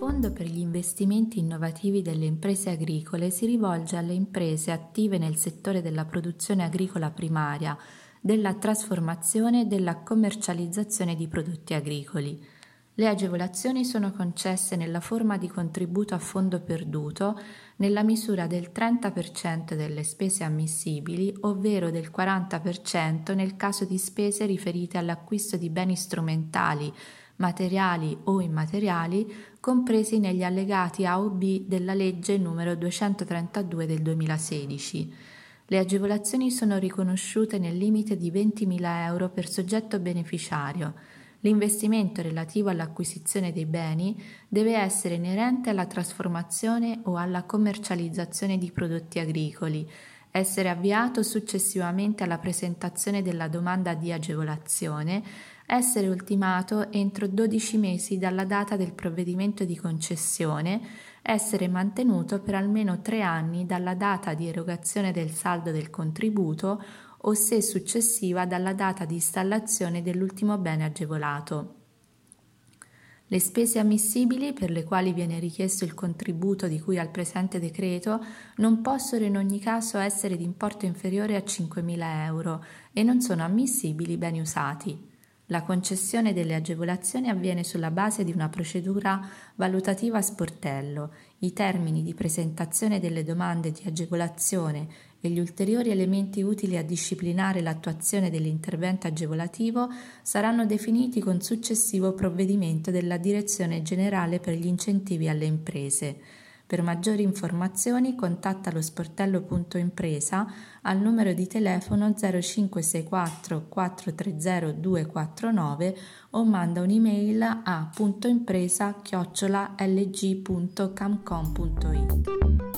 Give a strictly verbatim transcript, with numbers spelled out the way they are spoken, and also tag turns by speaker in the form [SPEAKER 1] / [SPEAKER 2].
[SPEAKER 1] Fondo per gli investimenti innovativi delle imprese agricole si rivolge alle imprese attive nel settore della produzione agricola primaria, della trasformazione e della commercializzazione di prodotti agricoli. Le agevolazioni sono concesse nella forma di contributo a fondo perduto nella misura del trenta per cento delle spese ammissibili, ovvero del quaranta per cento nel caso di spese riferite all'acquisto di beni strumentali, materiali o immateriali, compresi negli allegati A o B della legge numero duecentotrentadue del duemilasedici. Le agevolazioni sono riconosciute nel limite di ventimila euro per soggetto beneficiario. L'investimento relativo all'acquisizione dei beni deve essere inerente alla trasformazione o alla commercializzazione di prodotti agricoli, essere avviato successivamente alla presentazione della domanda di agevolazione, essere ultimato entro dodici mesi dalla data del provvedimento di concessione, essere mantenuto per almeno tre anni dalla data di erogazione del saldo del contributo o se successiva dalla data di installazione dell'ultimo bene agevolato. Le spese ammissibili per le quali viene richiesto il contributo di cui al presente decreto non possono in ogni caso essere di importo inferiore a cinquemila euro e non sono ammissibili beni usati. La concessione delle agevolazioni avviene sulla base di una procedura valutativa a sportello. I termini di presentazione delle domande di agevolazione e gli ulteriori elementi utili a disciplinare l'attuazione dell'intervento agevolativo saranno definiti con successivo provvedimento della Direzione Generale per gli Incentivi alle Imprese. Per maggiori informazioni contatta lo sportello punto impresa al numero di telefono zero cinque sei quattro quattro tre zero due quattro nove o manda un'email a puntoimpresa chiocciola l g punto camcom punto it.